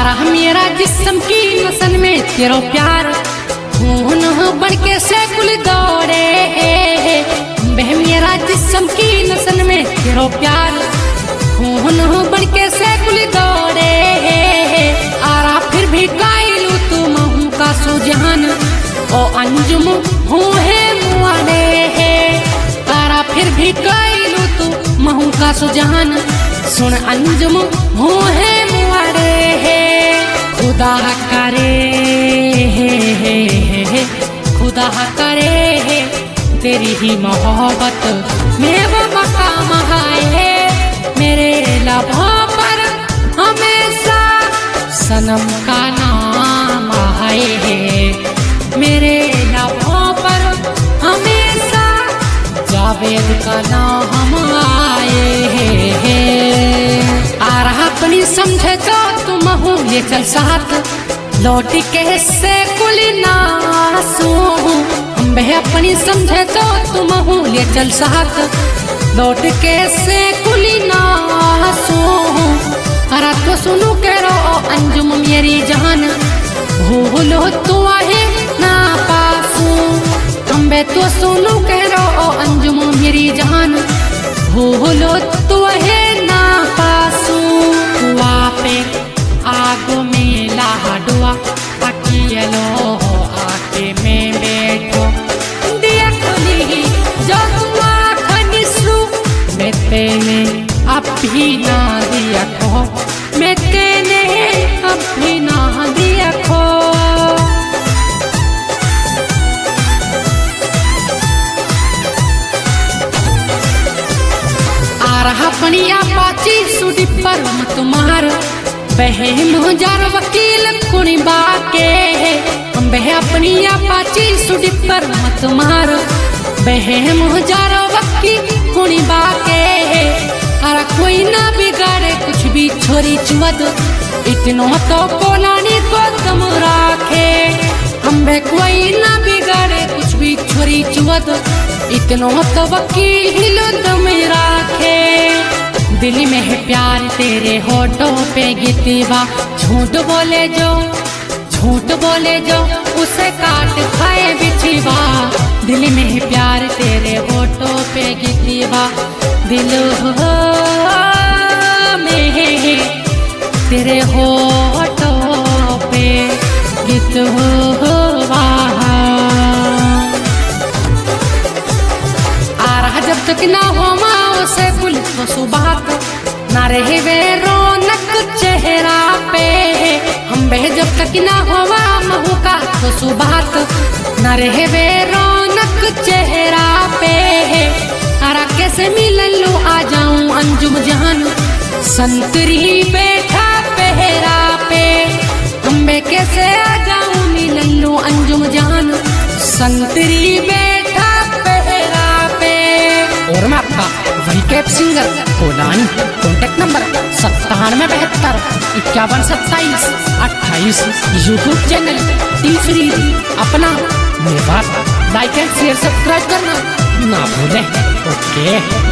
रहा मेरा जिस्म की नसन में तेरा प्यार, खून बढ़ के से कुल दौड़े। बह मेरा जिस्म की नसन में तेरा प्यार, खून बढ़ के से कुल दौड़े। आरा फिर भी कायलू तू महू का सुजहान, ओ अंजुम हूँ है मुआने। आरा फिर भी कायलू तू महू का सुजहान, सुन अंजुम हूँ है मुआने। खुदा करे खुदा करे तेरी ही मोहब्बत में वो मकाम है। मेरे लबों पर हमेशा सनम का नाम है। मेरे लबों पर हमेशा जावेद का नाम आए है। आ रहा अपनी समझे तो तुम हूँ ये चल साथ, लौट के से कुली नासू। बह अपनी समझे तो तुम हूँ ये चल साथ, लौट के से कुली नासू। अरे तो सुनू कह रो अंजुम मेरी जान, भूलो तू आहे ना पासू। अम्बे तो सुनू कह रो अंजुम मेरी जान, भूलो तू है ना पासू। हुआ पे आगो में लाडुआ अकेलो आके में बैठो, दिया खुली जो तू आखनिसू। मैं तेने अब भी ना दिया खो, मैं तेने अब भी ना दिया खो। आ रहा पनिया पाची सुडी पर तुम्हार, बहन हजार वकील कुणी बाके। हम बह अपनी पाची सुडी पर मत मार, बहन हजार वकील कुणी बाके। अरे कोई ना बिगाड़े कुछ भी छोरी चुवत, इतनो तो कोलानी को तुम राखे। हम बह कोई ना बिगाड़े कुछ भी छोरी चुवत, इतनो तो वकील तुम राखे। दिल में है प्यार तेरे होठों पे गितवा, झूठ बोले जो उसे काट खाए बिछवा। दिल में है प्यार तेरे होठों पे गितवा, दिल में है तेरे होठों पे गितवा। आ रहा जब तक ना हो माँ से पुल तो सुबह ना रहे वे रौनक चेहरा पे। हम बह जब तक ना हुआ महू का तो सुबह ना रहे वे रौनक चेहरा पे। अरा कैसे मिलन लो आ जाऊं अंजुम जहान, संतरी बैठा पहरा पे। हम बह कैसे आ जाऊं मिलन लो अंजुम जहान, संतरी बैठा पहरा पे। और मैं आपका वही कैप सिंगर कोलानी, कॉन्टेक्ट नंबर 9772 51 27 28। यूट्यूब चैनल टी3 अपना मेरे बात लाइक एंड शेयर सब्सक्राइब करना ना भूलें। ओके।